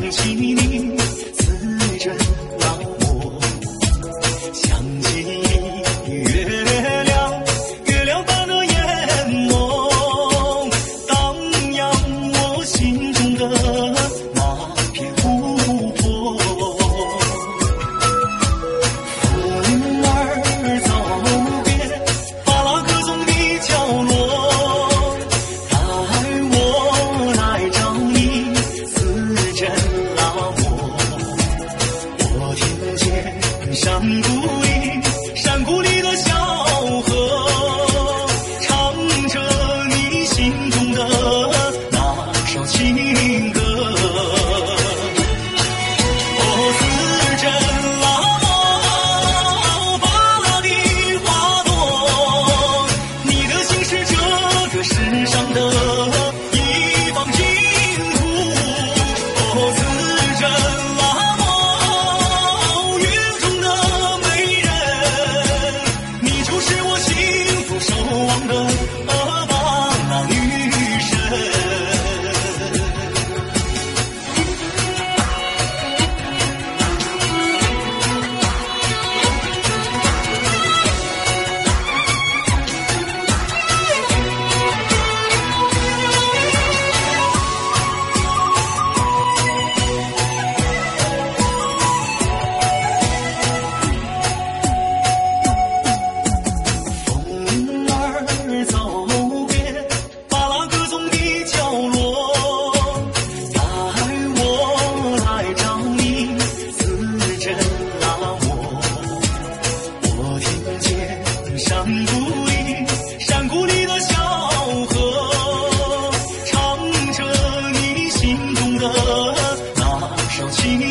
起你似枕老陌，想起月亮，月亮把那眼眸荡漾我心中的那片湖泊。风儿走遍巴拉格宗的角落，带我来找你似枕老陌。我听见山谷里的小河，唱着你心中的那首情歌。哦，似枕老陌，巴拉的花朵，你的心是这个世上的一方净土。哦，似枕老陌，云中的美人，你就是我幸福守望的巴拉女神。风儿走遍巴拉格宗的角落，带我来找你似枕老陌。我听见山谷里的小河，唱着你心中的那首情